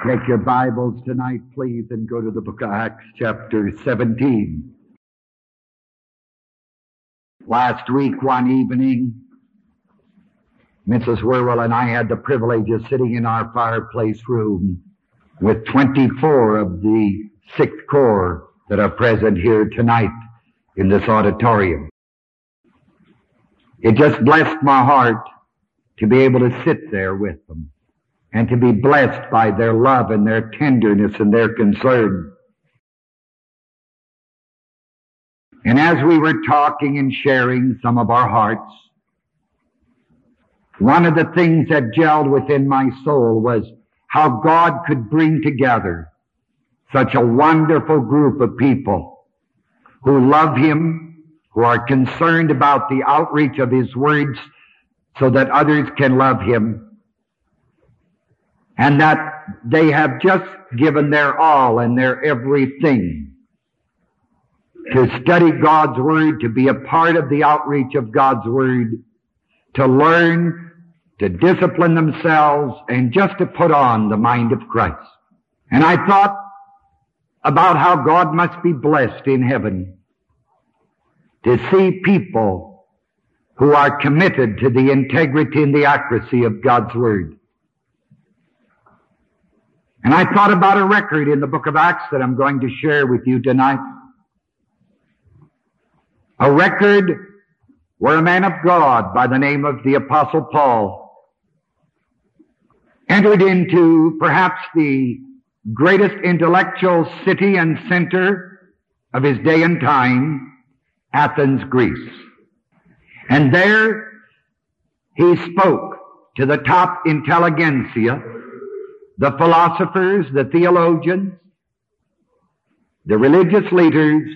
Take your Bibles tonight, please, and go to the book of Acts, chapter 17. Last week, one evening, Mrs. Wierwille and I had the privilege of sitting in our fireplace room with 24 of the 6th Corps that are present here tonight in this auditorium. It just blessed my heart to be able to sit there with them and to be blessed by their love and their tenderness and their concern. And as we were talking and sharing some of our hearts, one of the things that gelled within my soul was how God could bring together such a wonderful group of people who love Him, who are concerned about the outreach of His words so that others can love Him, and that they have just given their all and their everything to study God's Word, to be a part of the outreach of God's Word, to learn, to discipline themselves, and just to put on the mind of Christ. And I thought about how God must be blessed in heaven to see people who are committed to the integrity and the accuracy of God's Word. And I thought about a record in the book of Acts that I'm going to share with you tonight. A record where a man of God by the name of the Apostle Paul entered into perhaps the greatest intellectual city and center of his day and time, Athens, Greece. And there he spoke to the top intelligentsia, the philosophers, the theologians, the religious leaders.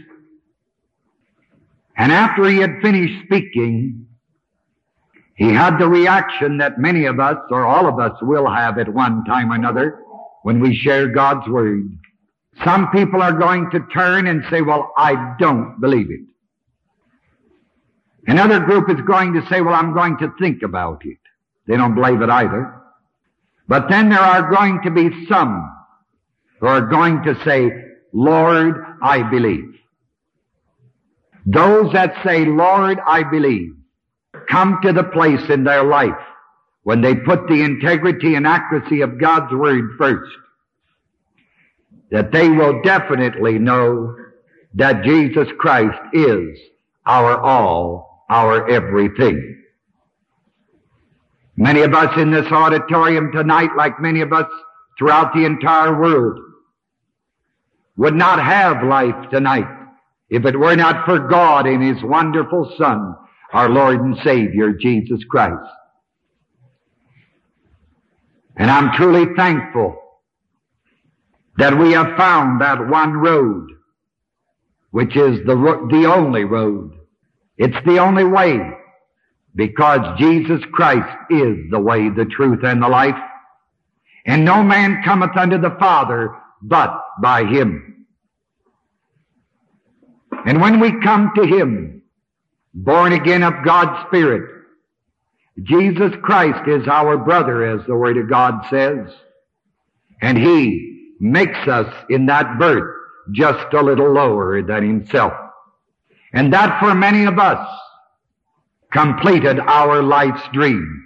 And after he had finished speaking, he had the reaction that many of us, or all of us, will have at one time or another when we share God's Word. Some people are going to turn and say, well, I don't believe it. Another group is going to say, well, I'm going to think about it. They don't believe it either. But then there are going to be some who are going to say, Lord, I believe. Those that say, Lord, I believe, come to the place in their life when they put the integrity and accuracy of God's Word first, that they will definitely know that Jesus Christ is our all, our everything. Many of us in this auditorium tonight, like many of us throughout the entire world, would not have life tonight if it were not for God and His wonderful Son, our Lord and Savior, Jesus Christ. And I'm truly thankful that we have found that one road, which is the only road. It's the only way, because Jesus Christ is the way, the truth, and the life. And no man cometh unto the Father but by Him. And when we come to Him, born again of God's Spirit, Jesus Christ is our brother, as the Word of God says. And He makes us in that birth just a little lower than Himself. And that for many of us completed our life's dream,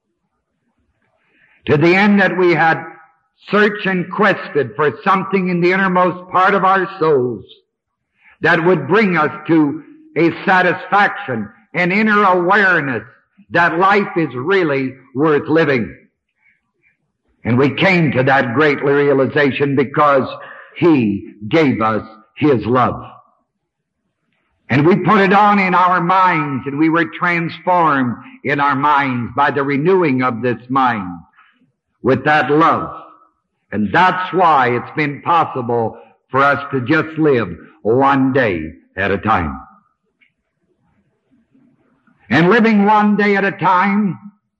to the end that we had searched and quested for something in the innermost part of our souls that would bring us to a satisfaction, an inner awareness that life is really worth living. And we came to that great realization because He gave us His love. And we put it on in our minds, and we were transformed in our minds by the renewing of this mind with that love. And that's why it's been possible for us to just live one day at a time. And living one day at a time,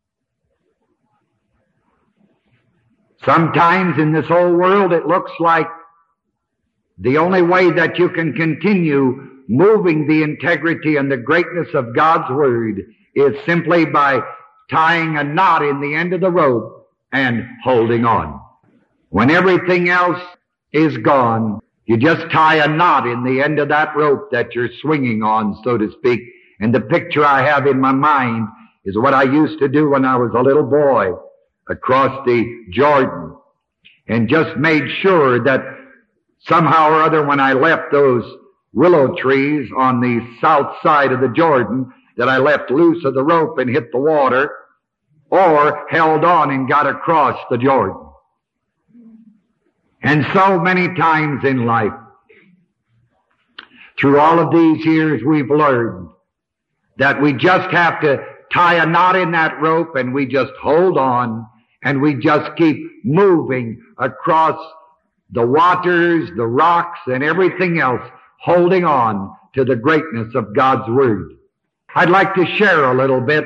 sometimes in this whole world it looks like the only way that you can continue moving the integrity and the greatness of God's Word is simply by tying a knot in the end of the rope and holding on. When everything else is gone, you just tie a knot in the end of that rope that you're swinging on, so to speak. And the picture I have in my mind is what I used to do when I was a little boy across the Jordan, and just made sure that somehow or other when I left those willow trees on the south side of the Jordan, that I left loose of the rope and hit the water, or held on and got across the Jordan. And so many times in life, through all of these years, we've learned that we just have to tie a knot in that rope, and we just hold on, and we just keep moving across the waters, the rocks, and everything else, holding on to the greatness of God's Word. I'd like to share a little bit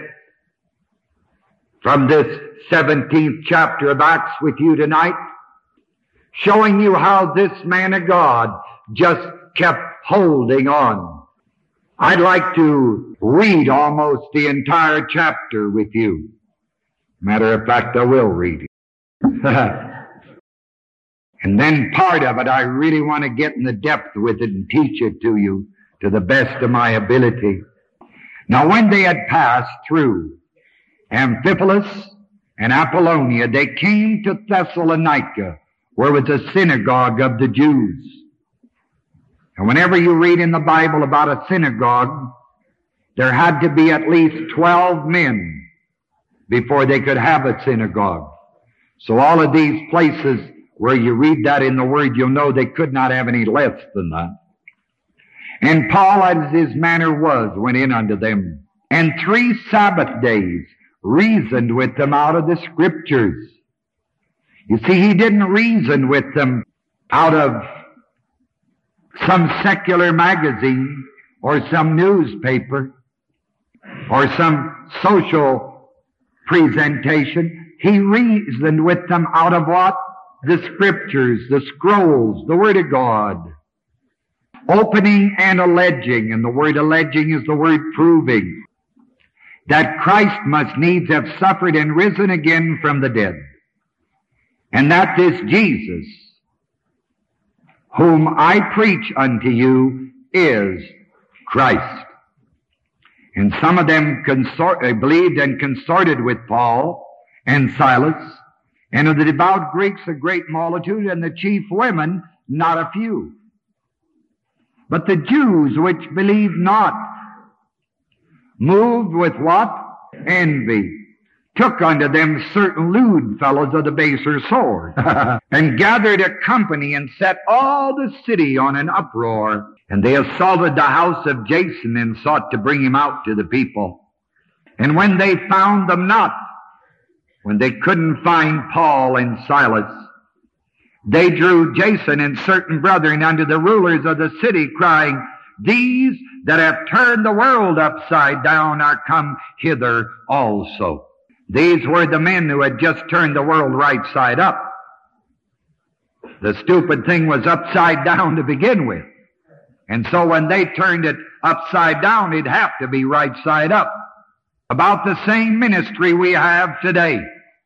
from this 17th chapter of Acts with you tonight, showing you how this man of God just kept holding on. I'd like to read almost the entire chapter with you. Matter of fact, I will read it. And then part of it, I really want to get in the depth with it and teach it to you to the best of my ability. Now, when they had passed through Amphipolis and Apollonia, they came to Thessalonica, where was a synagogue of the Jews. And whenever you read in the Bible about a synagogue, there had to be at least 12 men before they could have a synagogue. So all of these places where you read that in the Word, you'll know they could not have any less than that. And Paul, as his manner was, went in unto them, and 3 Sabbath days reasoned with them out of the Scriptures. You see, he didn't reason with them out of some secular magazine or some newspaper or some social presentation. He reasoned with them out of what? The Scriptures, the scrolls, the Word of God. Opening and alleging, and the word alleging is the word proving, that Christ must needs have suffered and risen again from the dead, and that this Jesus, whom I preach unto you, is Christ. And some of them believed and consorted with Paul and Silas, and of the devout Greeks a great multitude, and the chief women not a few. But the Jews which believed not, moved with what? Envy, took unto them certain lewd fellows of the baser sort, and gathered a company, and set all the city on an uproar. And they assaulted the house of Jason, and sought to bring him out to the people. And when they found them not, when they couldn't find Paul and Silas, they drew Jason and certain brethren unto the rulers of the city, crying, These that have turned the world upside down are come hither also. These were the men who had just turned the world right side up. The stupid thing was upside down to begin with. And so when they turned it upside down, it'd have to be right side up. About the same ministry we have today.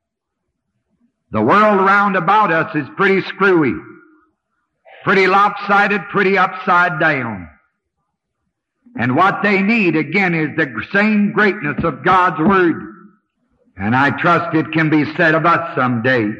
The world round about us is pretty screwy, pretty lopsided, pretty upside down. And what they need, again, is the same greatness of God's Word. And I trust it can be said of us someday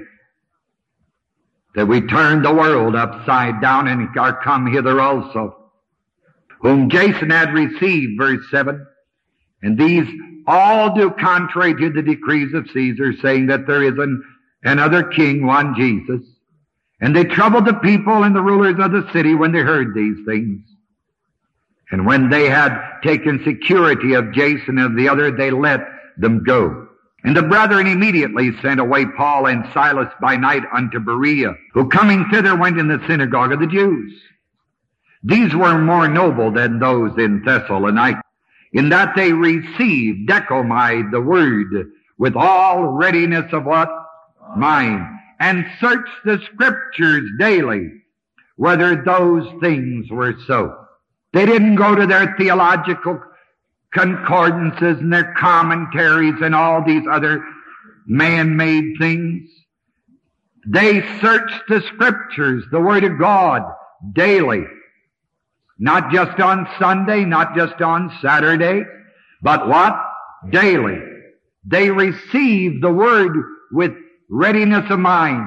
that we turned the world upside down and are come hither also, whom Jason had received, verse 7. And these all do contrary to the decrees of Caesar, saying that there is another king, one Jesus. And they troubled the people and the rulers of the city when they heard these things. And when they had taken security of Jason and the other, they let them go. And the brethren immediately sent away Paul and Silas by night unto Berea, who coming thither went in the synagogue of the Jews. These were more noble than those in Thessalonica, in that they received decomide the word with all readiness of what? Mind, and searched the Scriptures daily, whether those things were so. They didn't go to their theological concordances and their commentaries and all these other man-made things. They searched the Scriptures, the Word of God, daily. Not just on Sunday, not just on Saturday, but what? Daily. They received the Word with readiness of mind.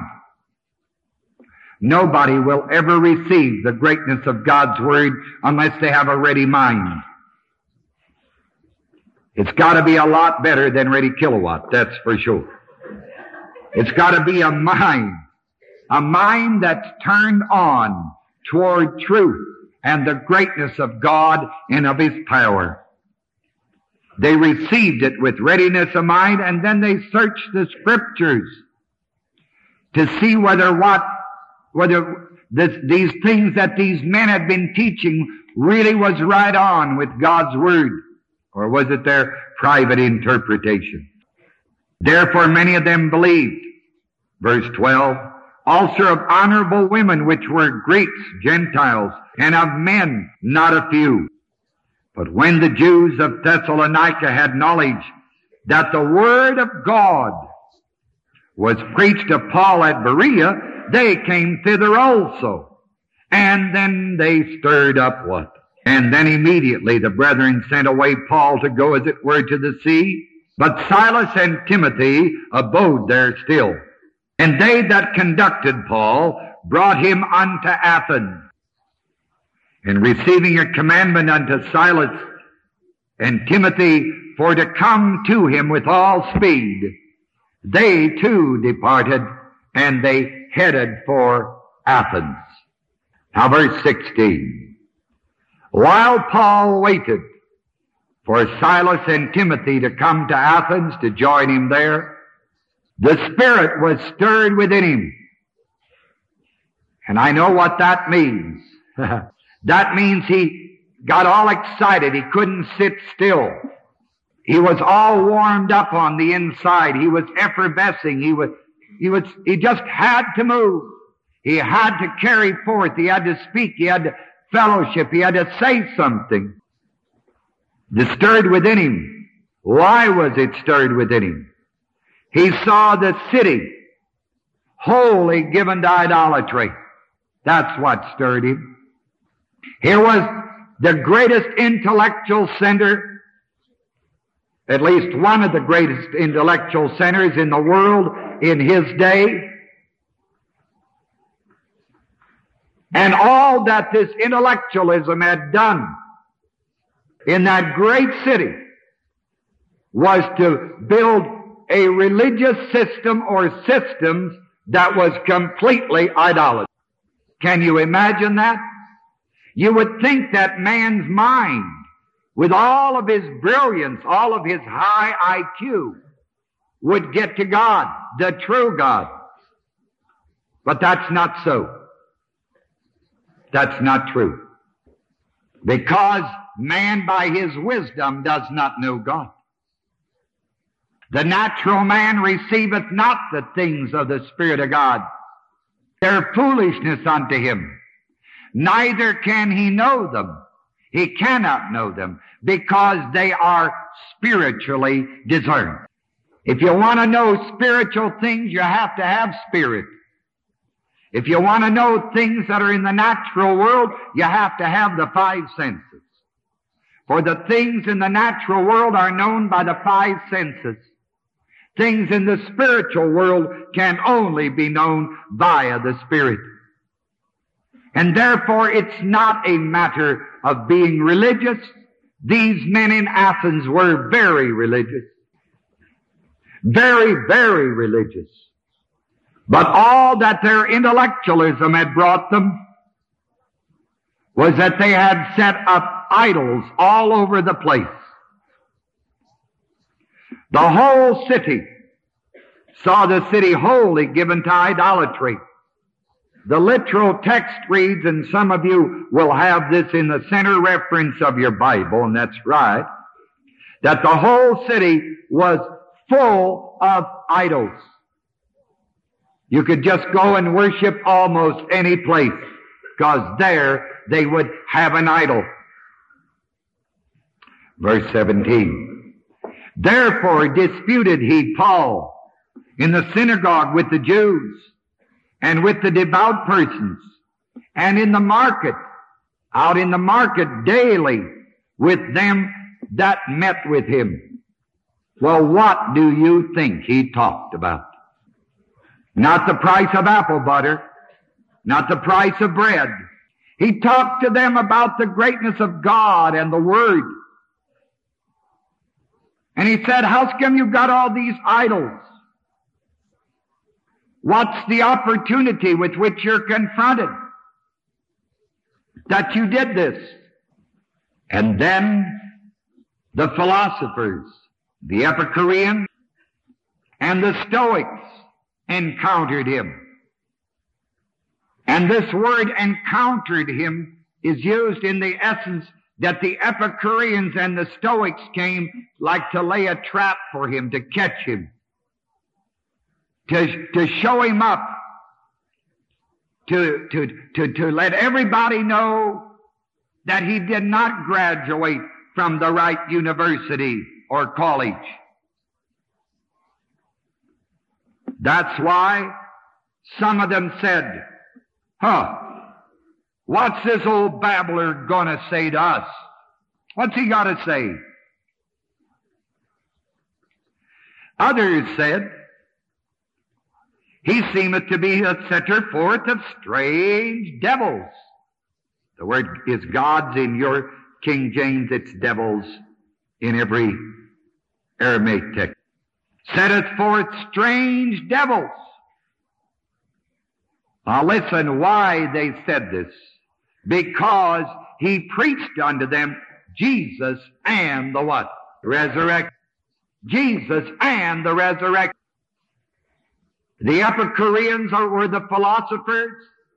Nobody will ever receive the greatness of God's Word unless they have a ready mind. It's got to be a lot better than ready kilowatt, that's for sure. It's got to be a mind that's turned on toward truth and the greatness of God and of His power. They received it with readiness of mind, and then they searched the Scriptures to see whether these things that these men had been teaching really was right on with God's Word, or was it their private interpretation? Therefore many of them believed. Verse 12, also of honorable women which were Greeks, Gentiles, and of men not a few. But when the Jews of Thessalonica had knowledge that the Word of God was preached of Paul at Berea, they came thither also. And then they stirred up what? And then immediately the brethren sent away Paul to go as it were to the sea. But Silas and Timothy abode there still. And they that conducted Paul brought him unto Athens. And receiving a commandment unto Silas and Timothy for to come to him with all speed, they too departed, and they headed for Athens. Now verse 16. While Paul waited for Silas and Timothy to come to Athens to join him there, the Spirit was stirred within him. And I know what that means. That means he got all excited. He couldn't sit still. He was all warmed up on the inside. He was effervescing. He just had to move. He had to carry forth. He had to speak. He had to fellowship. He had to say something. It stirred within him. Why was it stirred within him? He saw the city wholly given to idolatry. That's what stirred him. Here was the greatest intellectual center, at least one of the greatest intellectual centers in the world in his day. And all that this intellectualism had done in that great city was to build a religious system or systems that was completely idolatry. Can you imagine that? You would think that man's mind, with all of his brilliance, all of his high IQ, would get to God, the true God. But that's not so. That's not true. Because man by his wisdom does not know God. The natural man receiveth not the things of the Spirit of God. They're foolishness unto him. Neither can he know them. He cannot know them because they are spiritually discerned. If you want to know spiritual things, you have to have spirit. If you want to know things that are in the natural world, you have to have the five senses. For the things in the natural world are known by the five senses. Things in the spiritual world can only be known via the Spirit. And therefore it's not a matter of being religious. These men in Athens were very religious. Very, very religious. But all that their intellectualism had brought them was that they had set up idols all over the place. The whole city saw the city wholly given to idolatry. The literal text reads, and some of you will have this in the center reference of your Bible, and that's right, that the whole city was full of idols. You could just go and worship almost any place, because there they would have an idol. Verse 17. Therefore disputed he, Paul, in the synagogue with the Jews, and with the devout persons, and in the market, out in the market daily with them that met with him. Well, what do you think he talked about? Not the price of apple butter, not the price of bread. He talked to them about the greatness of God and the Word. And he said, how come you've got all these idols? What's the opportunity with which you're confronted that you did this? And then the philosophers, the Epicureans, and the Stoics encountered him. And this word encountered him is used in the essence that the Epicureans and the Stoics came like to lay a trap for him, to catch him, to show him up, to let everybody know that he did not graduate from the right university or college. That's why some of them said, what's this old babbler gonna say to us? What's he gotta say? Others said, he seemeth to be a setter forth of strange devils. The word is gods in your King James, it's devils in every Aramaic text. Setteth forth strange devils. Now listen why they said this. Because he preached unto them Jesus and the what? Resurrection. Jesus and the resurrection. The Epicureans were the philosophers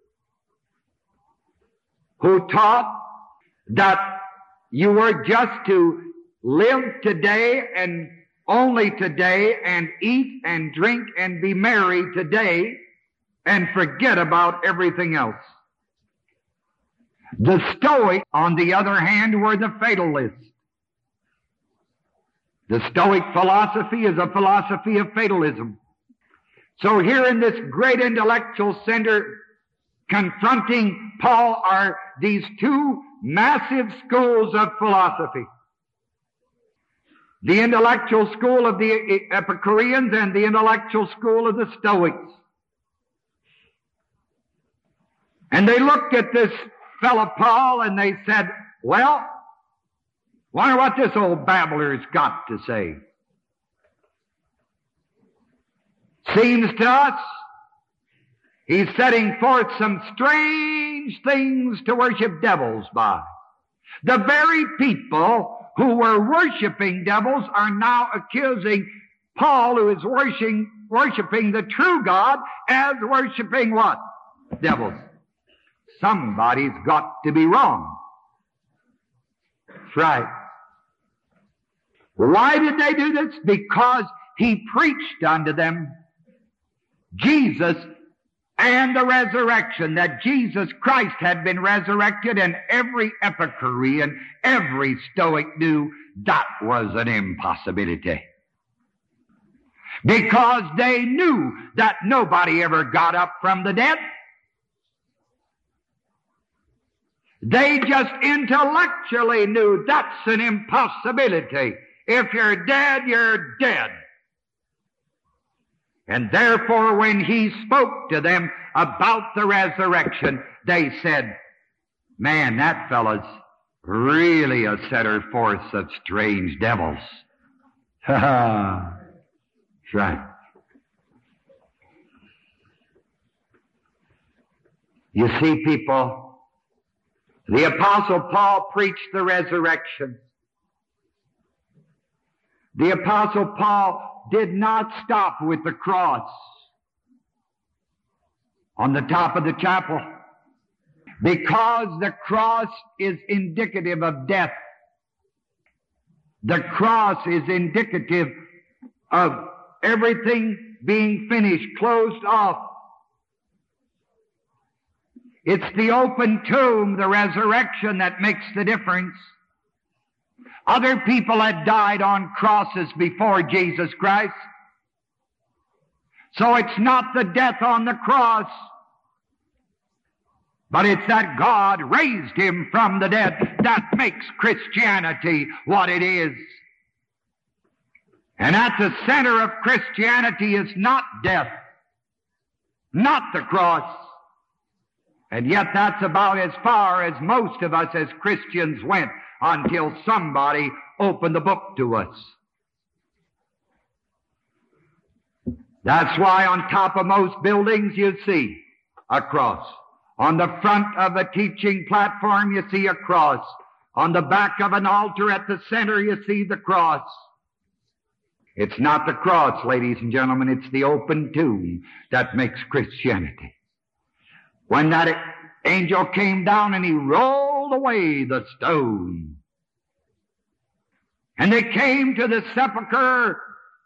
who taught that you were just to live today and only today and eat and drink and be merry today and forget about everything else. The Stoics, on the other hand, were the fatalists. The Stoic philosophy is a philosophy of fatalism. So here in this great intellectual center confronting Paul are these two massive schools of philosophy. The intellectual school of the Epicureans and the intellectual school of the Stoics. And they looked at this fellow Paul and they said, well, wonder what this old babbler's got to say. Seems to us he's setting forth some strange things to worship devils by. The very people who were worshiping devils are now accusing Paul, who is worshiping the true God, as worshiping what? Devils. Somebody's got to be wrong. That's right. Why did they do this? Because he preached unto them Jesus and the resurrection, that Jesus Christ had been resurrected, and every Epicurean, every Stoic knew that was an impossibility. Because they knew that nobody ever got up from the dead. They just intellectually knew that's an impossibility. If you're dead, you're dead. And therefore, when he spoke to them about the resurrection, they said, man, that fellow's really a setter forth of strange devils. Ha ha. That's right. You see, people, the Apostle Paul preached the resurrection. The Apostle Paul did not stop with the cross on the top of the chapel, because the cross is indicative of death. The cross is indicative of everything being finished, closed off. It's the open tomb, the resurrection, that makes the difference. Other people had died on crosses before Jesus Christ. So it's not the death on the cross But it's that God raised him from the dead that makes Christianity what it is. And at the center of Christianity is not death, not the cross. And yet that's about as far as most of us as Christians went until somebody opened the book to us. That's why on top of most buildings you see a cross. On the front of a teaching platform you see a cross. On the back of an altar at the center you see the cross. It's not the cross, ladies and gentlemen, it's the open tomb that makes Christianity. When that angel came down and he rolled away the stone, and they came to the sepulchre,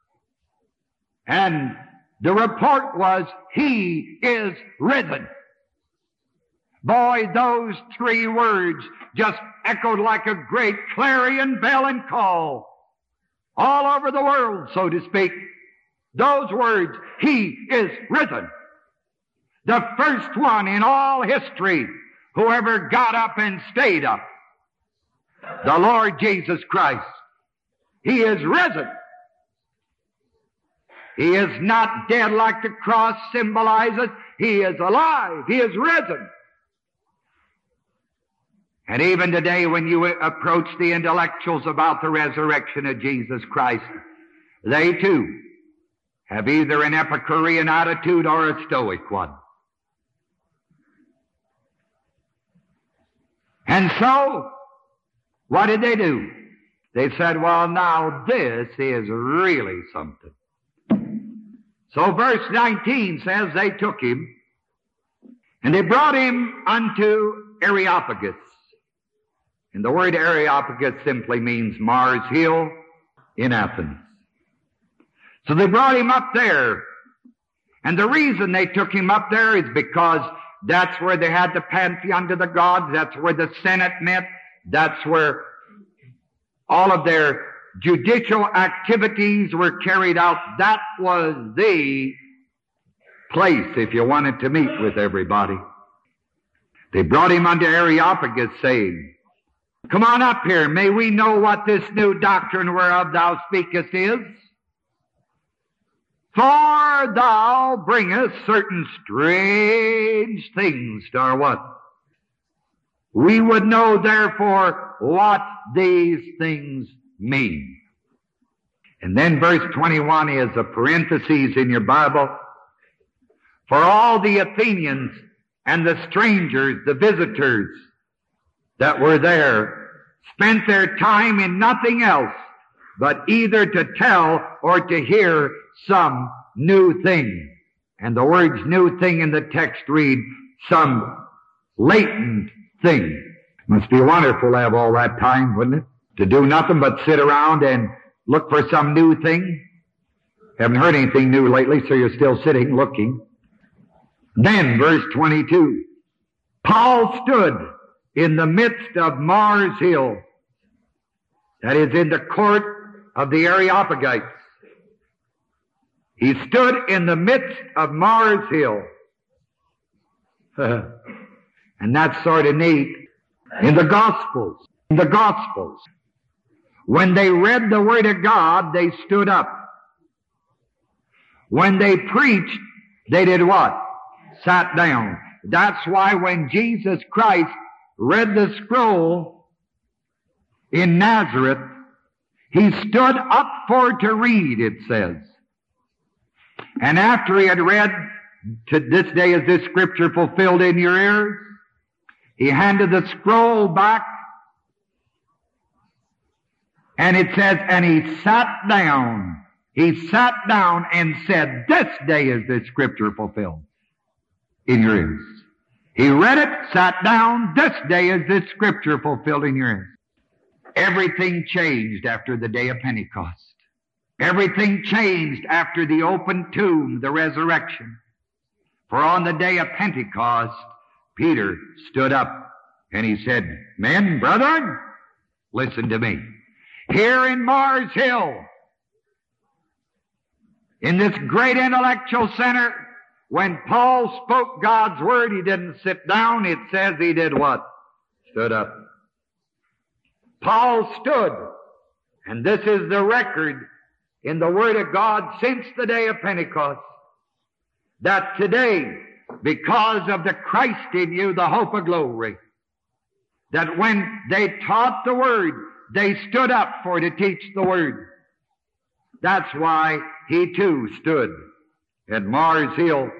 and the report was, he is risen. Boy, those three words just echoed like a great clarion bell and call all over the world, so to speak. Those words, he is risen. The first one in all history who ever got up and stayed up. The Lord Jesus Christ. He is risen. He is not dead like the cross symbolizes. He is alive. He is risen. And even today when you approach the intellectuals about the resurrection of Jesus Christ, they too have either an Epicurean attitude or a Stoic one. And so, what did they do? They said, well, now this is really something. So verse 19 says they took him, and they brought him unto Areopagus. And the word Areopagus simply means Mars Hill in Athens. So they brought him up there. And the reason they took him up there is because that's where they had the pantheon of the gods. That's where the Senate met. That's where all of their judicial activities were carried out. That was the place if you wanted to meet with everybody. They brought him unto Areopagus, saying, come on up here. May we know what this new doctrine whereof thou speakest is. For thou bringest certain strange things to our what? We would know therefore what these things mean. And then verse 21 is a parenthesis in your Bible. For all the Athenians and the strangers, the visitors that were there, spent their time in nothing else but either to tell or to hear some new thing. And the words new thing in the text read, some latent thing. Must be wonderful to have all that time, wouldn't it? To do nothing but sit around and look for some new thing. Haven't heard anything new lately, so you're still sitting looking. Then, verse 22, Paul stood in the midst of Mars Hill, that is in the court of the Areopagites. He stood in the midst of Mars Hill. And that's sort of neat. In the Gospels, when they read the Word of God, they stood up. When they preached, they did what? Sat down. That's why when Jesus Christ read the scroll in Nazareth, he stood up for to read, it says. And after he had read, to this day is this scripture fulfilled in your ears, he handed the scroll back, and it says, and he sat down. He sat down and said, this day is this scripture fulfilled in your ears. He read it, sat down, this day is this scripture fulfilled in your ears. Everything changed after the day of Pentecost. Everything changed after the open tomb, the resurrection. For on the day of Pentecost, Peter stood up and he said, men, brethren, listen to me. Here in Mars Hill, in this great intellectual center, when Paul spoke God's word, he didn't sit down. It says he did what? Stood up. Paul stood. And this is the record in the Word of God since the day of Pentecost, that today, because of the Christ in you, the hope of glory, that when they taught the Word, they stood up for to teach the Word. That's why he too stood at Mars Hill.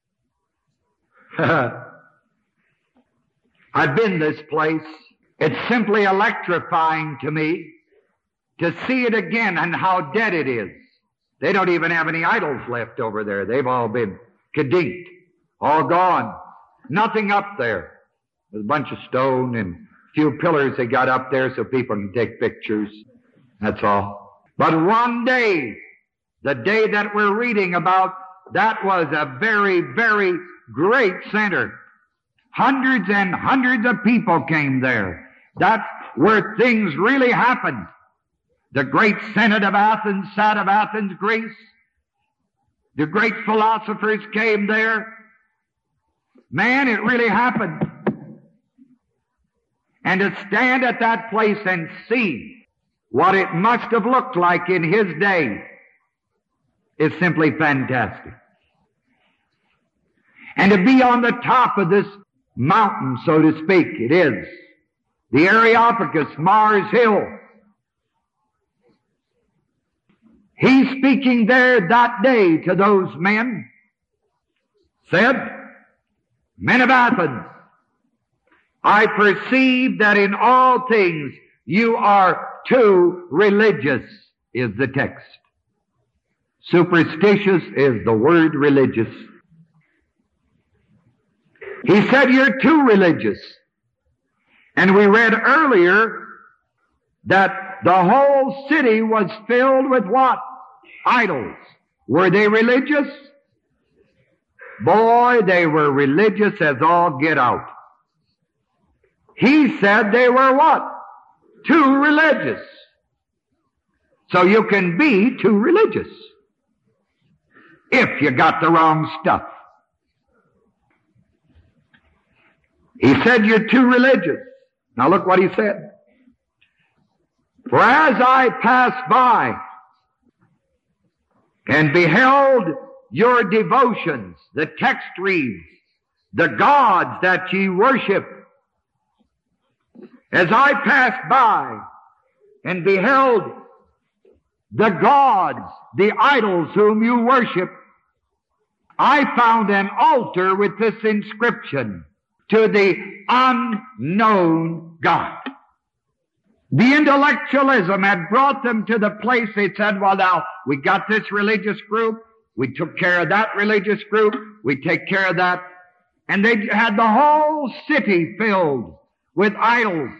I've been this place. It's simply electrifying to me to see it again and how dead it is. They don't even have any idols left over there. They've all been kadinked, all gone. Nothing up there. There's a bunch of stone and a few pillars they got up there so people can take pictures. That's all. But one day, the day that we're reading about, that was a very, very great center. Hundreds and hundreds of people came there. That's where things really happened. The great Senate of Athens sat of Athens, Greece. The great philosophers came there. Man, it really happened. And to stand at that place and see what it must have looked like in his day is simply fantastic. And to be on the top of this mountain, so to speak, it is. The Areopagus, Mars Hill. He's speaking there that day to those men, said, Men of Athens, I perceive that in all things you are too religious, is the text. Superstitious is the word religious. He said, you're too religious. And we read earlier that the whole city was filled with what? Idols. Were they religious? Boy, they were religious as all get out. He said they were what? Too religious. So you can be too religious if you got the wrong stuff. He said you're too religious. Now look what he said. For as I passed by and beheld your devotions, the text reads, the gods that ye worship, as I passed by and beheld the gods, the idols whom you worship, I found an altar with this inscription, to the unknown God. The intellectualism had brought them to the place they said, well now, we got this religious group, we took care of that religious group, we take care of that, and they had the whole city filled with idols.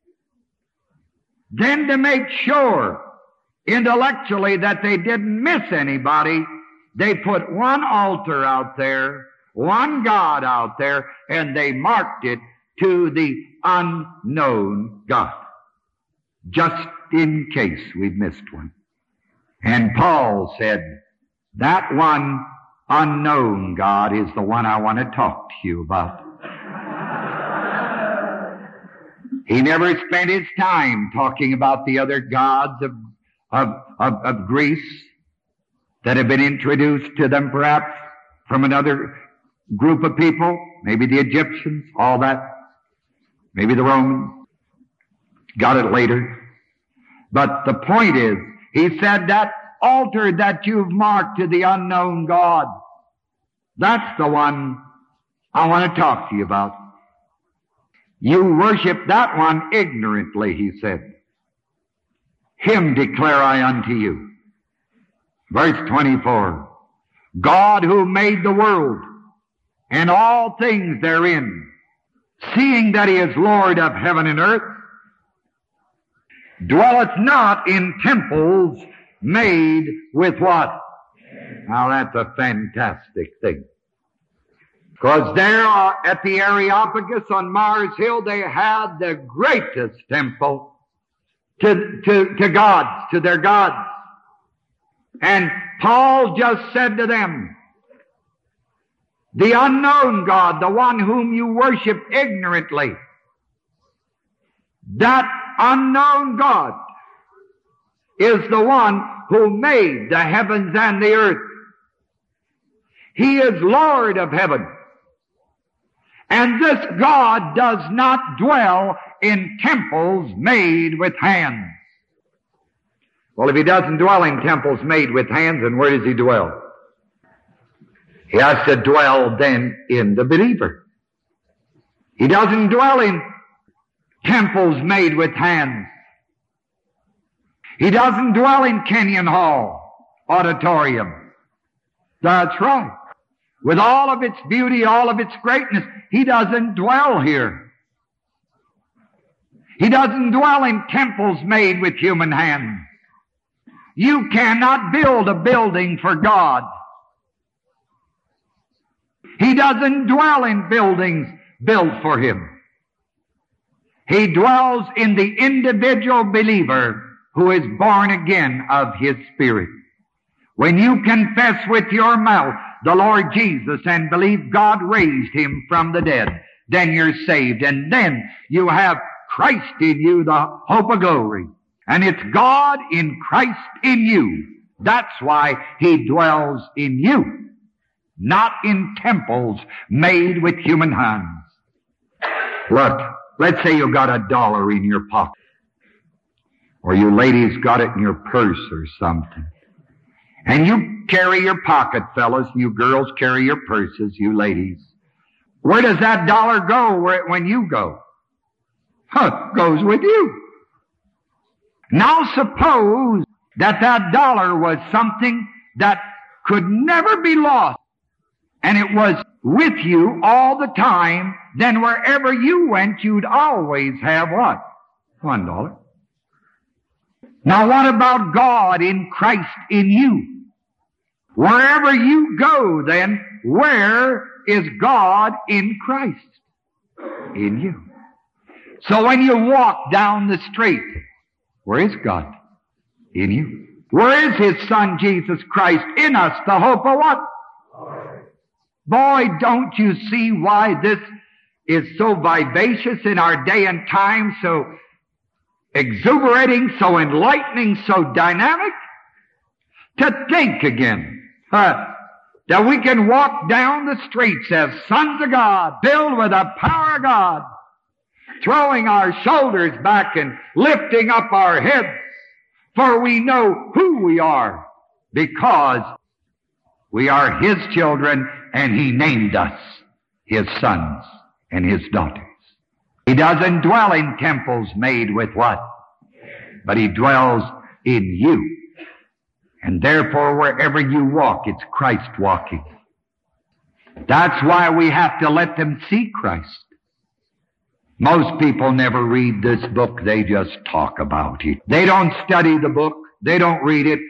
Then to make sure intellectually that they didn't miss anybody, they put one altar out there, one God out there, and they marked it to the unknown God. Just in case we've missed one. And Paul said, that one unknown God is the one I want to talk to you about. He never spent his time talking about the other gods of Greece that have been introduced to them perhaps from another group of people, maybe the Egyptians, all that, maybe the Romans, got it later. But the point is, he said that altar that you've marked to the unknown God, that's the one I want to talk to you about. You worship that one ignorantly, he said. Him declare I unto you. Verse 24, God who made the world and all things therein, seeing that he is Lord of heaven and earth, dwelleth not in temples made with what? Now that's a fantastic thing. Because there at the Areopagus on Mars Hill, they had the greatest temple to gods, to their gods. And Paul just said to them, The unknown God, the one whom you worship ignorantly. That unknown God is the one who made the heavens and the earth. He is Lord of heaven. And this God does not dwell in temples made with hands. Well, if He doesn't dwell in temples made with hands, then where does He dwell? He has to dwell then in the believer. He doesn't dwell in temples made with hands. He doesn't dwell in Kenyon Hall Auditorium. That's right. With all of its beauty, all of its greatness, He doesn't dwell here. He doesn't dwell in temples made with human hands. You cannot build a building for God. He doesn't dwell in buildings built for Him. He dwells in the individual believer who is born again of His Spirit. When you confess with your mouth the Lord Jesus and believe God raised Him from the dead, then you're saved. And then you have Christ in you, the hope of glory. And it's God in Christ in you. That's why He dwells in you, not in temples made with human hands. Look, let's say you got $1 in your pocket. Or you ladies got it in your purse or something. And you carry your pocket, fellas. You girls carry your purses, you ladies. Where does that $1 go when you go? It goes with you. Now suppose that $1 was something that could never be lost, and it was with you all the time, then wherever you went, you'd always have what? $1. Now what about God in Christ in you? Wherever you go, then, where is God in Christ? In you. So when you walk down the street, where is God? In you. Where is His Son, Jesus Christ, in us, the hope of what? Boy, don't you see why this is so vivacious in our day and time, so exuberating, so enlightening, so dynamic? To think again that we can walk down the streets as sons of God, filled with the power of God, throwing our shoulders back and lifting up our heads, for we know who we are, because we are His children, and He named us His sons and His daughters. He doesn't dwell in temples made with what? But He dwells in you. And therefore, wherever you walk, it's Christ walking. That's why we have to let them see Christ. Most people never read this book. They just talk about it. They don't study the book. They don't read it.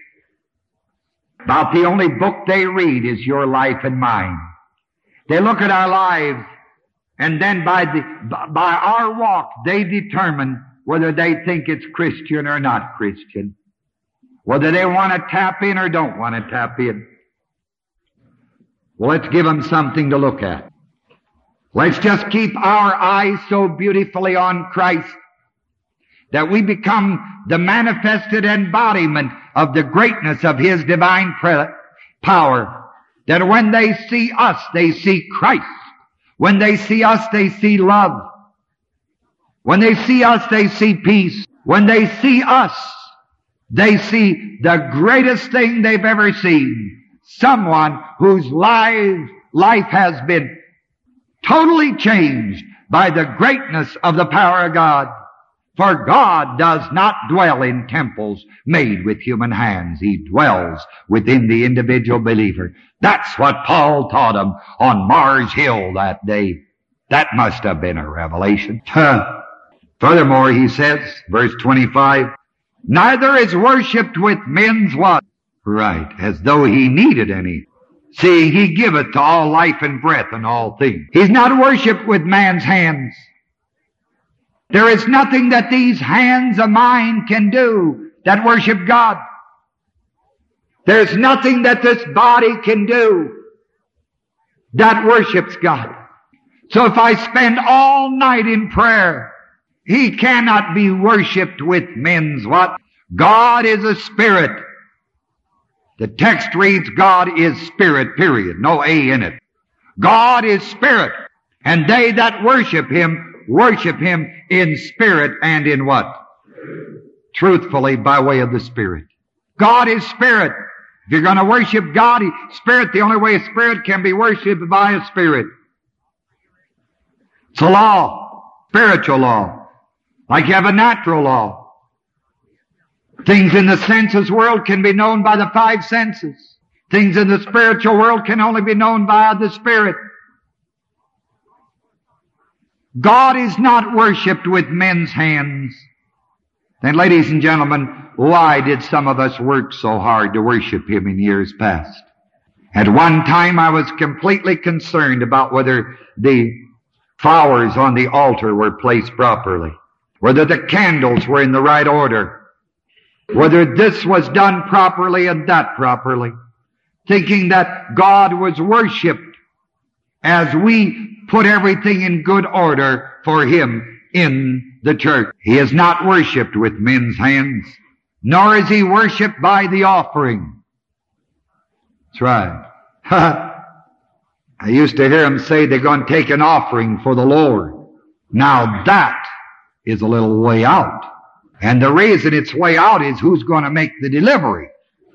About the only book they read is your life and mine. They look at our lives, and then by our walk, they determine whether they think it's Christian or not Christian. Whether they want to tap in or don't want to tap in. Well, let's give them something to look at. Let's just keep our eyes so beautifully on Christ that we become the manifested embodiment of the greatness of His divine power. That when they see us, they see Christ. When they see us, they see love. When they see us, they see peace. When they see us, they see the greatest thing they've ever seen. Someone whose life has been totally changed by the greatness of the power of God. For God does not dwell in temples made with human hands. He dwells within the individual believer. That's what Paul taught them on Mars Hill that day. That must have been a revelation. Furthermore, he says, verse 25, neither is worshipped with men's what? Right, as though He needed any. Seeing He giveth to all life and breath and all things. He's not worshipped with man's hands. There is nothing that these hands of mine can do that worship God. There's nothing that this body can do that worships God. So if I spend all night in prayer, He cannot be worshipped with men's what? God is a spirit. The text reads, God is spirit, period. No A in it. God is spirit. And they that worship Him in spirit and in what? Truthfully, by way of the Spirit. God is spirit. If you're going to worship God, Spirit, the only way a spirit can be worshipped by a spirit. It's a law, spiritual law. Like you have a natural law. Things in the senses world can be known by the five senses. Things in the spiritual world can only be known by the Spirit. God is not worshipped with men's hands. And ladies and gentlemen, why did some of us work so hard to worship Him in years past? At one time I was completely concerned about whether the flowers on the altar were placed properly, whether the candles were in the right order, whether this was done properly and that properly, thinking that God was worshipped as we put everything in good order for Him in the church. He is not worshipped with men's hands, nor is He worshipped by the offering. That's right. I used to hear them say they're going to take an offering for the Lord. Now that is a little way out. And the reason it's way out is who's going to make the delivery.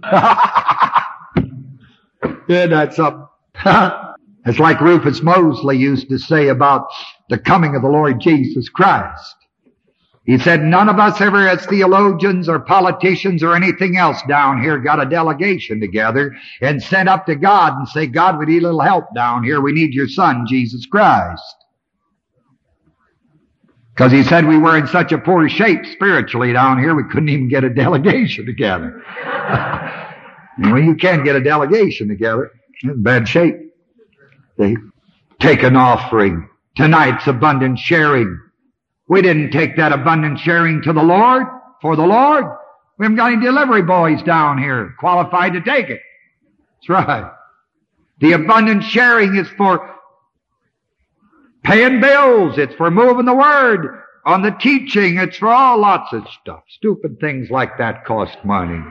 Yeah, that's something. It's like Rufus Mosley used to say about the coming of the Lord Jesus Christ. He said, none of us ever as theologians or politicians or anything else down here got a delegation together and sent up to God and say, God, we need a little help down here. We need your Son, Jesus Christ. Because he said we were in such a poor shape spiritually down here, we couldn't even get a delegation together. And when you can't get a delegation together, it's in bad shape. They take an offering. Tonight's abundant sharing. We didn't take that abundant sharing to the Lord, for the Lord. We haven't got any delivery boys down here qualified to take it. That's right. The abundant sharing is for paying bills. It's for moving the Word on the teaching. It's for all lots of stuff. Stupid things like that cost money.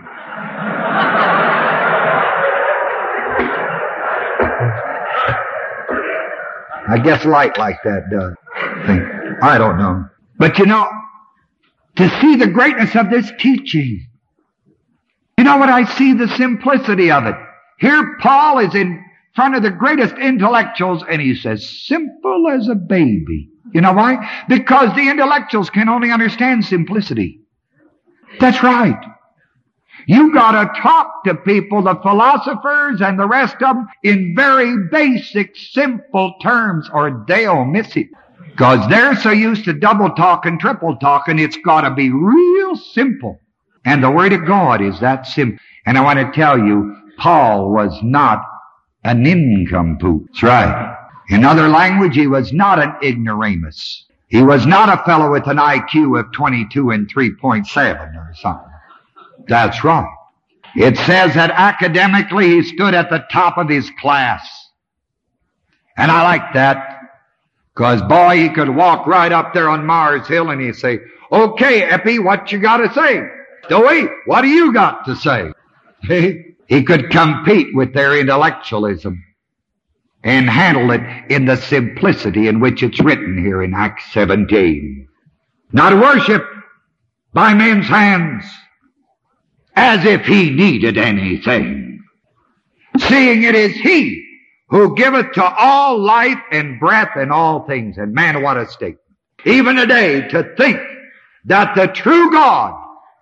I guess light like that does. I don't know. But you know, to see the greatness of this teaching, you know what I see? The simplicity of it. Here Paul is in front of the greatest intellectuals and he says, simple as a baby. You know why? Because the intellectuals can only understand simplicity. That's right. You gotta talk to people, the philosophers and the rest of them, in very basic, simple terms or they'll miss it. Because they're so used to double talk and triple talk, and it's gotta be real simple. And the Word of God is that simple. And I want to tell you, Paul was not a nincompoop. That's right. In other language, he was not an ignoramus. He was not a fellow with an IQ of 22 and 3.7 or something. That's right. It says that academically he stood at the top of his class. And I like that. Because, boy, he could walk right up there on Mars Hill and he'd say, okay, Epi, what you got to say? Stewie, what do you got to say? He could compete with their intellectualism and handle it in the simplicity in which it's written here in Acts 17. Not worship by men's hands as if he needed anything, seeing it is he who giveth to all life and breath and all things. And man, what a statement. Even today, to think that the true God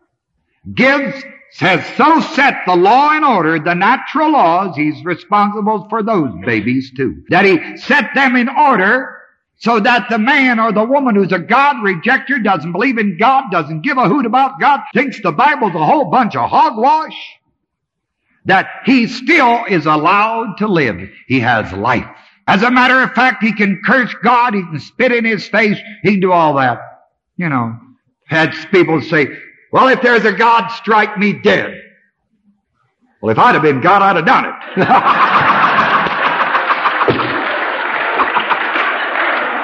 has so set the law in order, the natural laws, he's responsible for those babies too, that he set them in order so that the man or the woman who's a God rejecter, doesn't believe in God, doesn't give a hoot about God, thinks the Bible's a whole bunch of hogwash, that he still is allowed to live. He has life. As a matter of fact, he can curse God, he can spit in his face, he can do all that. You know, had people say, well, if there's a God, strike me dead. Well, if I'd have been God, I'd have done it.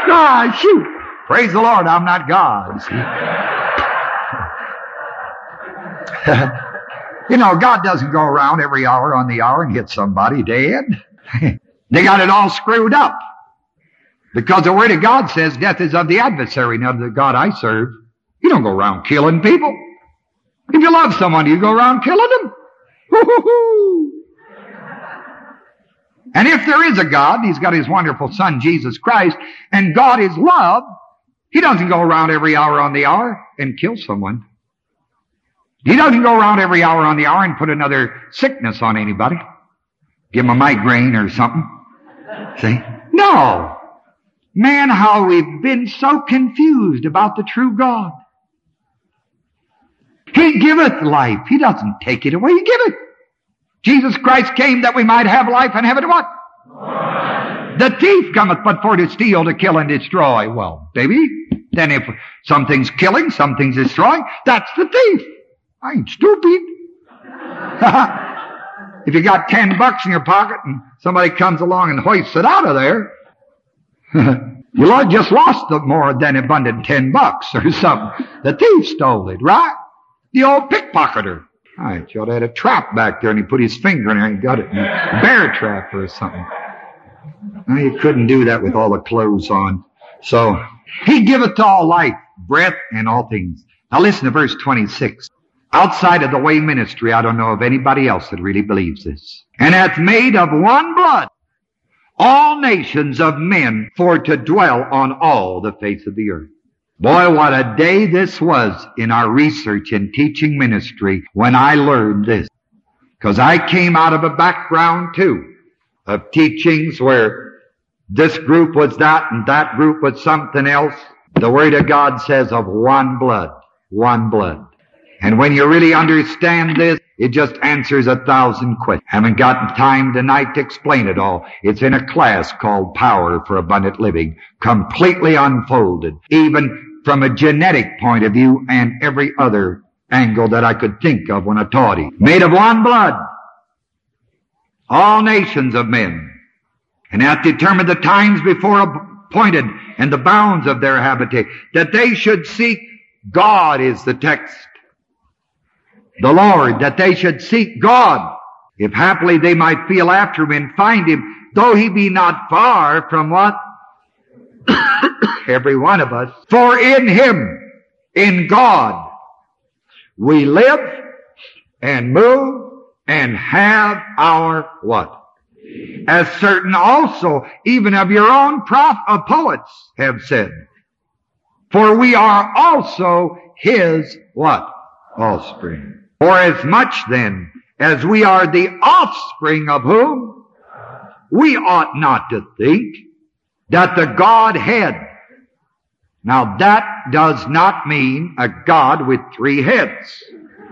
Ah, shoot. Praise the Lord, I'm not God. You know, God doesn't go around every hour on the hour and hit somebody dead. They got it all screwed up. Because the Word of God says death is of the adversary, not of the God I serve. You don't go around killing people. If you love someone, you go around killing them. Woo-hoo-hoo. And if there is a God, He's got His wonderful Son, Jesus Christ, and God is love, He doesn't go around every hour on the hour and kill someone. He doesn't go around every hour on the hour and put another sickness on anybody. Give them a migraine or something. See? No. Man, how we've been so confused about the true God. He giveth life. He doesn't take it away. He giveth. Jesus Christ came that we might have life and have it what? The thief cometh but for to steal, to kill, and destroy. Well, baby, then if something's killing, something's destroying, that's the thief. I ain't stupid. If you got $10 in your pocket and somebody comes along and hoists it out of there, you just lost more than abundant $10 or something. The thief stole it, right? The old pickpocketer. All right, you ought to have a trap back there, and he put his finger in there and got it in a bear trap or something. No, you couldn't do that with all the clothes on. So, He giveth to all life, breath, and all things. Now listen to verse 26. Outside of the way ministry, I don't know of anybody else that really believes this. And hath made of one blood all nations of men for to dwell on all the face of the earth. Boy, what a day this was in our research and teaching ministry when I learned this. Because I came out of a background, too, of teachings where this group was that and that group was something else. The Word of God says of one blood, one blood. And when you really understand this, it just answers 1,000 questions. Haven't got time tonight to explain it all. It's in a class called Power for Abundant Living, completely unfolded, even from a genetic point of view and every other angle that I could think of when I taught it. Made of one blood, all nations of men, and hath determined the times before appointed and the bounds of their habitation, that they should seek God is the text. The Lord, that they should seek God, if haply they might feel after Him and find Him, though He be not far from what? Every one of us. For in Him, in God, we live and move and have our what? As certain also, even of your own poets have said. For we are also His what? Offspring. For as much then as we are the offspring of whom? We ought not to think that the Godhead. Now that does not mean a God with 3 heads.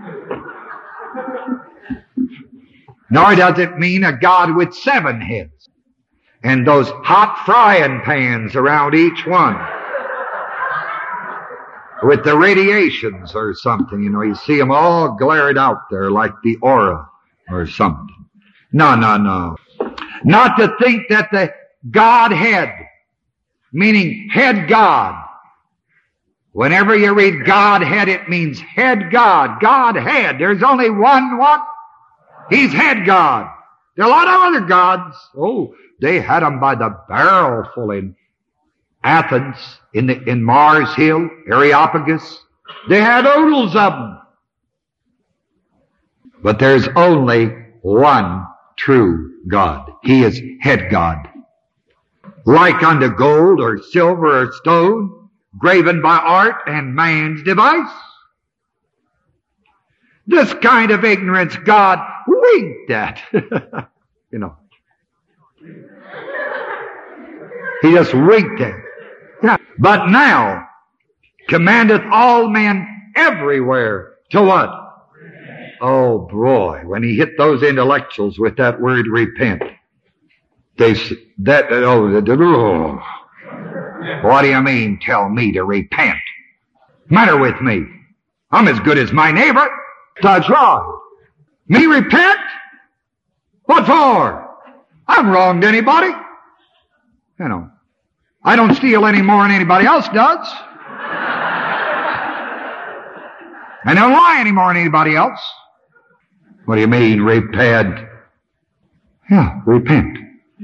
Nor does it mean a God with 7 heads. And those hot frying pans around each one. With the radiations or something, you see them all glared out there like the aura or something. No. Not to think that the Godhead, meaning head God. Whenever you read Godhead, it means head God, Godhead. There's only one what? He's head God. There are a lot of other gods. Oh, they had them by the barrel full in Athens, in Mars Hill, Areopagus. They had oodles of them. But there's only one true God. He is head God. Like unto gold or silver or stone, graven by art and man's device. This kind of ignorance God winked at. He just winked at. Yeah. But now, commandeth all men everywhere to what? Oh boy, when he hit those intellectuals with that word repent, what do you mean tell me to repent? Matter with me? I'm as good as my neighbor. That's right. Me repent? What for? I haven't wronged anybody. I don't steal any more than anybody else does. I don't lie any more than anybody else. What do you mean, repent? Yeah, repent.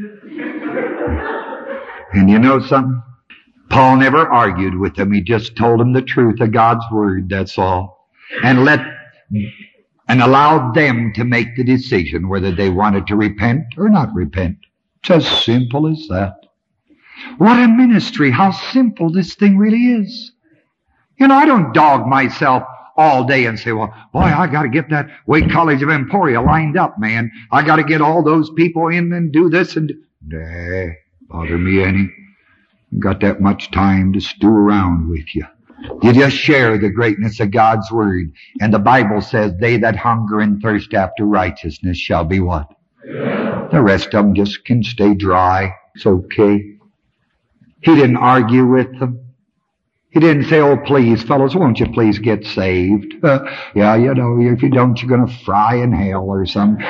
And you know something? Paul never argued with them. He just told them the truth of God's Word, that's all. And allowed them to make the decision whether they wanted to repent or not repent. It's as simple as that. What a ministry, how simple this thing really is. You know, I don't dog myself all day and say, well, boy, I got to get that Wake College of Emporia lined up, man. I got to get all those people in and do this and nah, bother me any. Got that much time to stew around with you. You just share the greatness of God's Word. And the Bible says, they that hunger and thirst after righteousness shall be what? Yeah. The rest of them just can stay dry. It's okay. He didn't argue with them. He didn't say, oh, please, fellows, won't you please get saved? Yeah, you know, if you don't, you're going to fry in hell or something.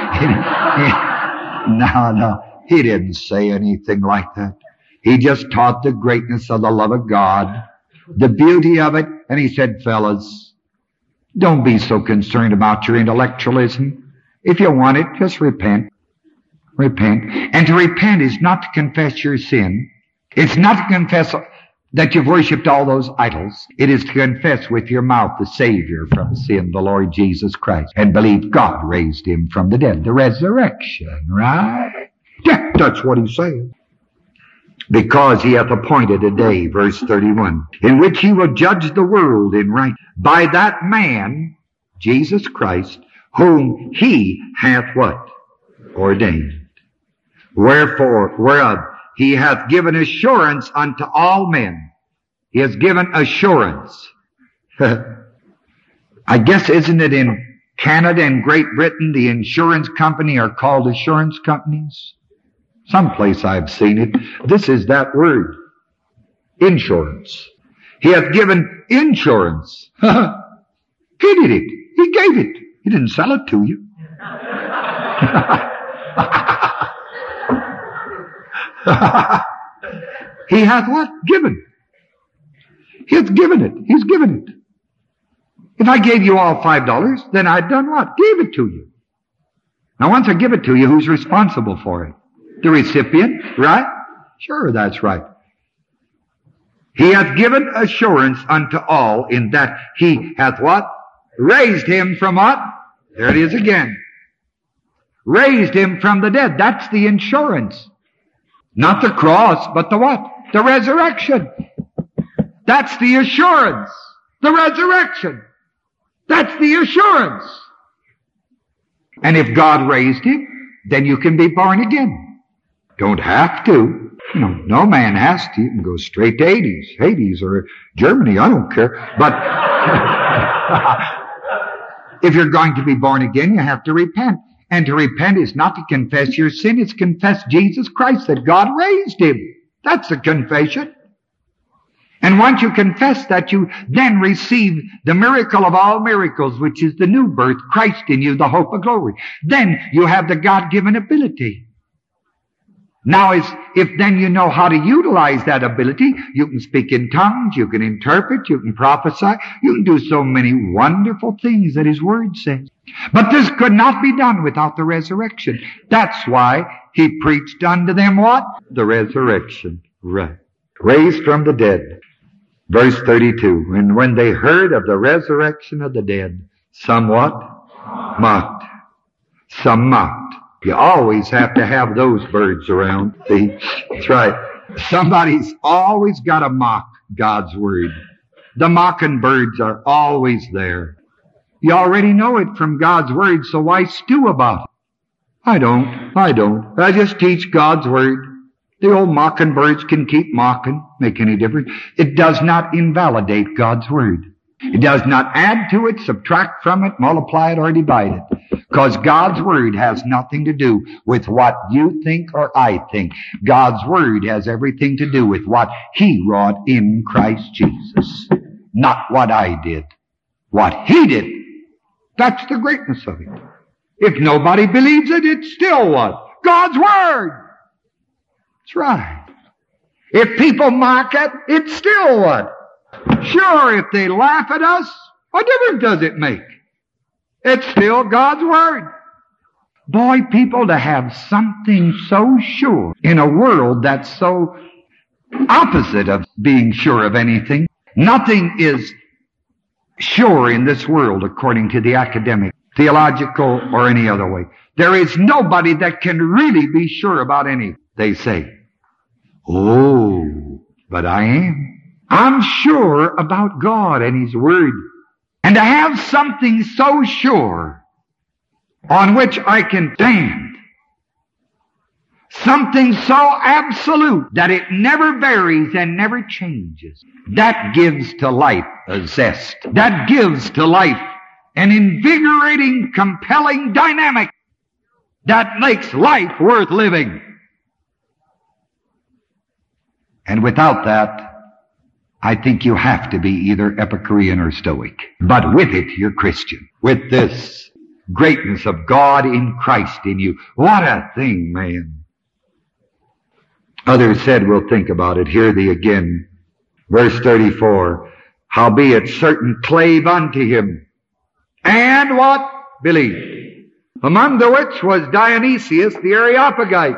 No. He didn't say anything like that. He just taught the greatness of the love of God, the beauty of it, and he said, fellas, don't be so concerned about your intellectualism. If you want it, just repent. Repent. And to repent is not to confess your sin. It's not to confess that you've worshipped all those idols. It is to confess with your mouth the Savior from sin, the Lord Jesus Christ, and believe God raised him from the dead. The resurrection, right? Yeah, that's what he's saying. Because he hath appointed a day, verse 31, in which he will judge the world in right by that man, Jesus Christ, whom he hath what? Ordained. Wherefore, whereof he hath given assurance unto all men. He has given assurance. I guess, isn't it in Canada and Great Britain, the insurance company are called assurance companies? Someplace I've seen it. This is that word. Insurance. He hath given insurance. He did it. He gave it. He didn't sell it to you. He hath what? Given. He hath given it. He's given it. If I gave you all $5, then I'd done what? Gave it to you. Now once I give it to you, who's responsible for it? The recipient, right? Sure, that's right. He hath given assurance unto all in that he hath what? Raised him from what? There it is again. Raised him from the dead. That's the insurance. Not the cross, but the what? The resurrection. That's the assurance. The resurrection. That's the assurance. And if God raised him, then you can be born again. Don't have to. You know, no man has to. You can go straight to Hades or Germany. I don't care. But if you're going to be born again, you have to repent. And to repent is not to confess your sin. It's confess Jesus Christ, that God raised him. That's the confession. And once you confess that, you then receive the miracle of all miracles, which is the new birth, Christ in you, the hope of glory. Then you have the God-given ability. Now, if then you know how to utilize that ability, you can speak in tongues, you can interpret, you can prophesy, you can do so many wonderful things that His Word says. But this could not be done without the resurrection. That's why He preached unto them what? The resurrection. Right. Raised from the dead. Verse 32. And when they heard of the resurrection of the dead, some what? Mocked. Some mocked. You always have to have those birds around. See? That's right. Somebody's always got to mock God's Word. The mocking birds are always there. You already know it from God's Word, so why stew about it? I don't. I just teach God's Word. The old mocking birds can keep mocking. Make any difference? It does not invalidate God's Word. It does not add to it, subtract from it, multiply it, or divide it. Because God's Word has nothing to do with what you think or I think. God's Word has everything to do with what He wrought in Christ Jesus. Not what I did. What He did. That's the greatness of it. If nobody believes it, it's still what? God's Word. That's right. If people mock it, it's still what? Sure, if they laugh at us, what difference does it make? It's still God's Word. Boy, people, to have something so sure in a world that's so opposite of being sure of anything. Nothing is sure in this world according to the academic, theological, or any other way. There is nobody that can really be sure about anything. They say, oh, but I am. I'm sure about God and His Word. And to have something so sure on which I can stand, something so absolute that it never varies and never changes, that gives to life a zest. That gives to life an invigorating, compelling dynamic that makes life worth living. And without that, I think you have to be either Epicurean or Stoic. But with it, you're Christian. With this greatness of God in Christ in you. What a thing, man. Others said, we'll think about it. Hear thee again. Verse 34. Howbeit certain clave unto him. And what? Believed. Among the which was Dionysius the Areopagite.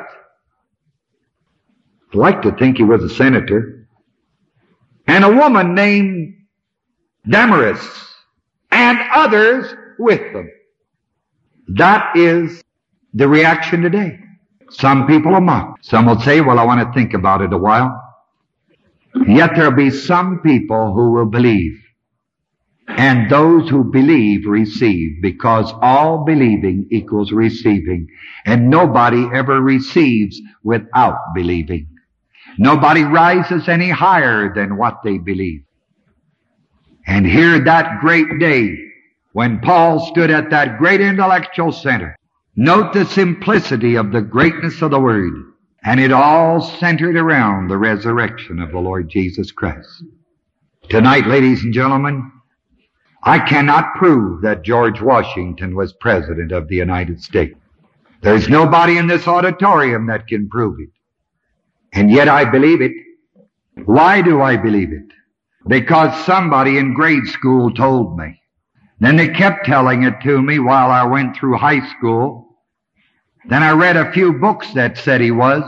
I'd like to think he was a senator. And a woman named Damaris, and others with them. That is the reaction today. Some people are mocked. Some will say, well, I want to think about it a while. Yet there'll be some people who will believe. And those who believe receive, because all believing equals receiving. And nobody ever receives without believing. Nobody rises any higher than what they believe. And here that great day when Paul stood at that great intellectual center. Note the simplicity of the greatness of the Word. And it all centered around the resurrection of the Lord Jesus Christ. Tonight, ladies and gentlemen, I cannot prove that George Washington was President of the United States. There's nobody in this auditorium that can prove it. And yet I believe it. Why do I believe it? Because somebody in grade school told me. Then they kept telling it to me while I went through high school. Then I read a few books that said he was.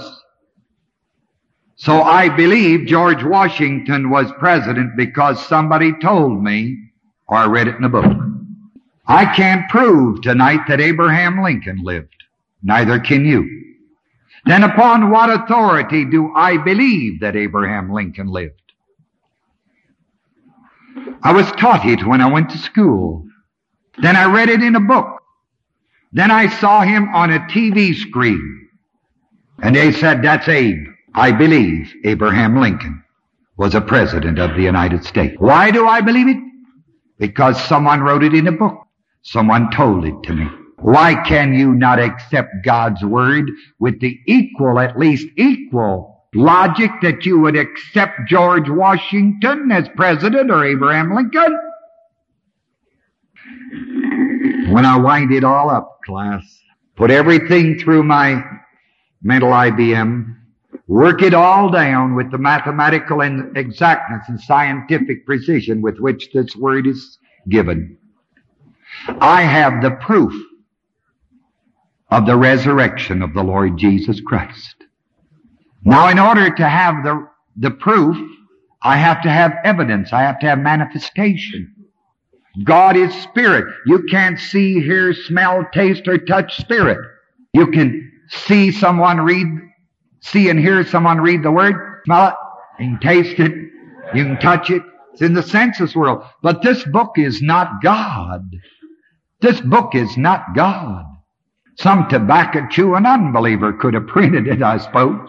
So I believe George Washington was president because somebody told me, or I read it in a book. I can't prove tonight that Abraham Lincoln lived. Neither can you. Then upon what authority do I believe that Abraham Lincoln lived? I was taught it when I went to school. Then I read it in a book. Then I saw him on a TV screen. And they said, that's Abe. I believe Abraham Lincoln was a president of the United States. Why do I believe it? Because someone wrote it in a book. Someone told it to me. Why can you not accept God's Word with the equal, at least equal, logic that you would accept George Washington as president or Abraham Lincoln? When I wind it all up, class, put everything through my mental IBM, work it all down with the mathematical exactness and scientific precision with which this Word is given, I have the proof of the resurrection of the Lord Jesus Christ. Now, in order to have the proof, I have to have evidence. I have to have manifestation. God is spirit. You can't see, hear, smell, taste, or touch spirit. You can see and hear someone read the Word, smell it, you can taste it, you can touch it. It's in the senses world. But this book is not God. This book is not God. Some tobacco-chewing unbeliever could have printed it, I suppose.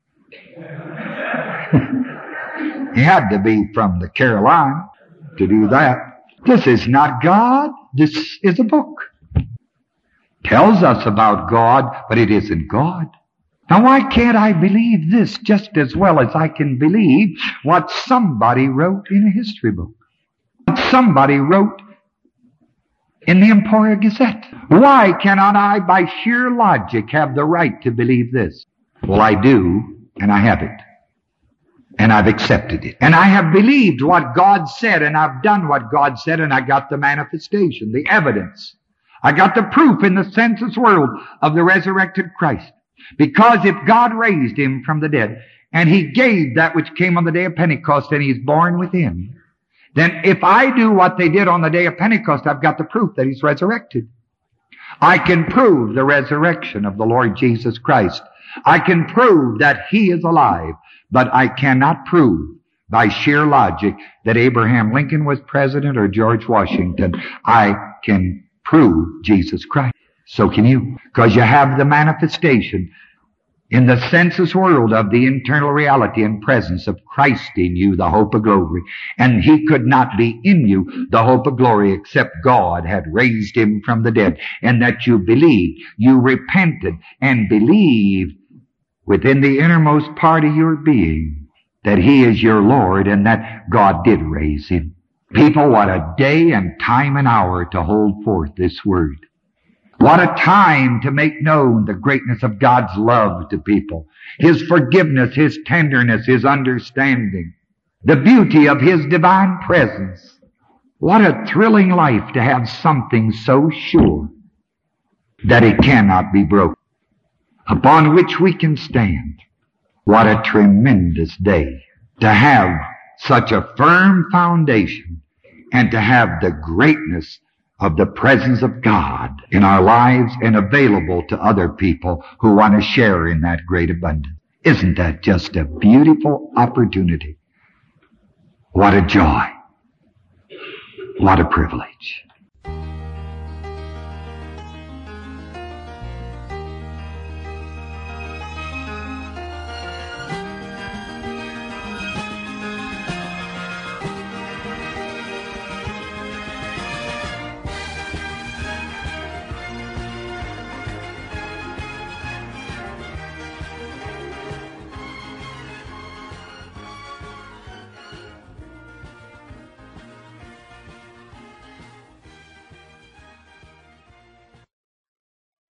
He had to be from the Carolina to do that. This is not God. This is a book. Tells us about God, but it isn't God. Now, why can't I believe this just as well as I can believe what somebody wrote in a history book? What somebody wrote in the Emporia Gazette. Why cannot I, by sheer logic, have the right to believe this? Well, I do, and I have it. And I've accepted it. And I have believed what God said, and I've done what God said, and I got the manifestation, the evidence. I got the proof in the census world of the resurrected Christ. Because if God raised him from the dead, and he gave that which came on the day of Pentecost, and he's born within, then if I do what they did on the day of Pentecost, I've got the proof that he's resurrected. I can prove the resurrection of the Lord Jesus Christ. I can prove that he is alive, but I cannot prove by sheer logic that Abraham Lincoln was president or George Washington. I can prove Jesus Christ. So can you, because you have the manifestation in the sensus world of the internal reality and presence of Christ in you, the hope of glory. And he could not be in you, the hope of glory, except God had raised him from the dead, and that you believed, you repented and believed within the innermost part of your being that he is your Lord and that God did raise him. People, what a day and time and hour to hold forth this word. What a time to make known the greatness of God's love to people, his forgiveness, his tenderness, his understanding, the beauty of his divine presence. What a thrilling life to have something so sure that it cannot be broken, upon which we can stand. What a tremendous day to have such a firm foundation and to have the greatness of the presence of God in our lives and available to other people who want to share in that great abundance. Isn't that just a beautiful opportunity? What a joy. What a privilege.